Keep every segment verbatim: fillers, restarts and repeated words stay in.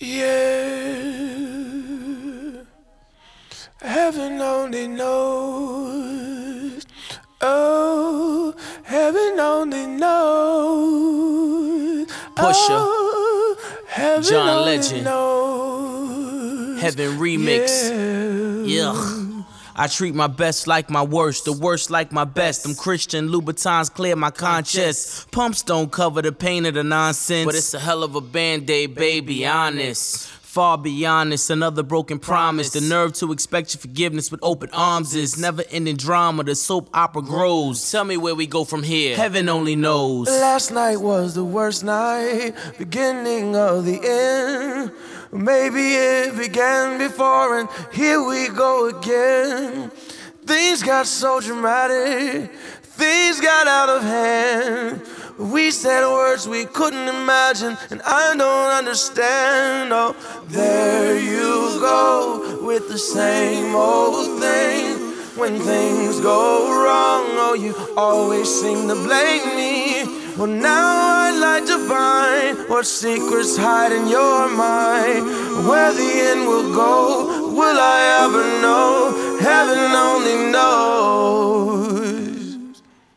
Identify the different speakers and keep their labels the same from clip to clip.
Speaker 1: Yeah, heaven only knows. Oh, heaven only knows.
Speaker 2: Pusha,
Speaker 1: oh, heaven
Speaker 2: John
Speaker 1: only
Speaker 2: Legend,
Speaker 1: knows.
Speaker 2: Heaven Remix.
Speaker 1: Yeah.
Speaker 2: Yeah. I treat my best like my worst, the worst like my best. Them Christian Louboutins clear my conscience. Pumps don't cover the pain of the nonsense, but it's a hell of a band-aid, baby, honest. Far beyond this, another broken promise. The nerve to expect your forgiveness with open arms is never-ending drama, the soap opera grows. Tell me where we go from here, heaven only knows.
Speaker 1: Last night was the worst night, beginning of the end. Maybe it began before and here we go again. Things got so dramatic, things got out of hand. We said words we couldn't imagine, and I don't understand. Oh, there you go with the same old thing. When things go wrong, oh, you always seem to blame me. Well, now I'd like to find what secrets hide in your mind. Where the end will go, will I ever know? Heaven only knows.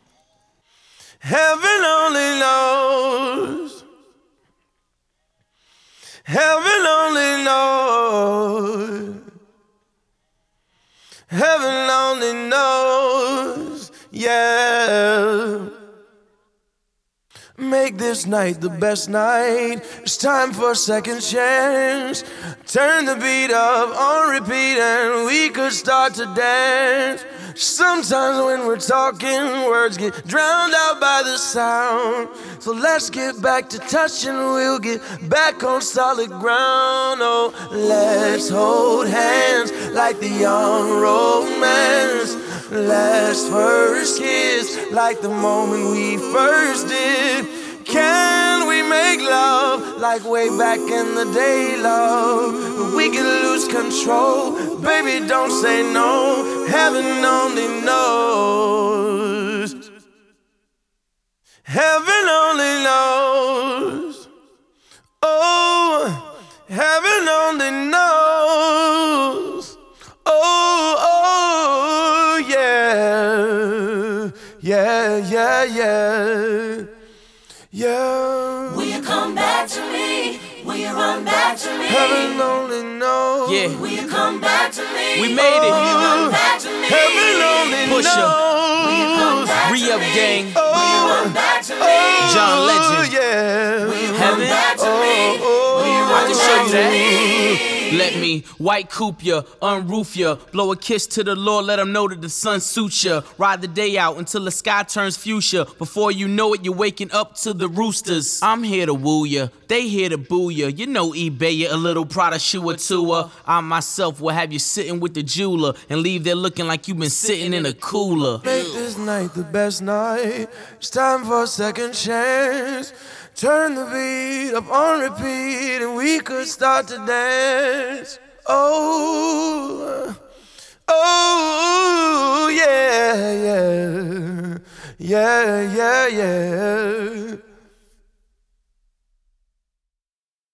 Speaker 1: Heaven only knows. Heaven only knows. Heaven only knows. Yeah. Make this night the best night. It's time for a second chance. Turn the beat up on repeat and we could start to dance. Sometimes when we're talking, words get drowned out by the sound. So let's get back to touching, we'll get back on solid ground. Oh, let's hold hands like the young romance. Last first kiss like the moment we first did. Can we make love like way back in the day, love? We can lose control, baby, don't say no. Heaven only knows. Heaven only knows. Oh, heaven only knows. Oh, oh, yeah. Yeah, yeah, yeah. Yeah.
Speaker 3: Will you come back to me? Will you run back to me?
Speaker 1: Heaven only knows.
Speaker 2: Yeah.
Speaker 3: Will you come back to me?
Speaker 2: We made it.
Speaker 3: Will you run back to me?
Speaker 1: Heaven only
Speaker 2: Pusha.
Speaker 1: knows.
Speaker 3: Will you come back
Speaker 2: Re-Up
Speaker 3: to me?
Speaker 2: Gang.
Speaker 3: Will you run back to me?
Speaker 2: John Legend.
Speaker 1: Oh, yeah.
Speaker 3: Will you
Speaker 2: Heaven.
Speaker 3: run back to me?
Speaker 1: Oh,
Speaker 3: Will you
Speaker 2: I
Speaker 3: run
Speaker 2: can show
Speaker 3: back
Speaker 2: you
Speaker 3: to
Speaker 2: that.
Speaker 3: me?
Speaker 2: Let me white coupe ya, unroof ya, blow a kiss to the Lord, let him know that the sun suits ya. Ride the day out until the sky turns fuchsia. Before you know it, you're waking up to the roosters. I'm here to woo ya, they here to boo ya. You know eBay ya, a little Prada shoe or two. I myself will have you sitting with the jeweler and leave there looking like you've been sitting in a cooler.
Speaker 1: Make this night the best night. It's time for a second chance. Turn the beat up on repeat and we could start to dance. Oh.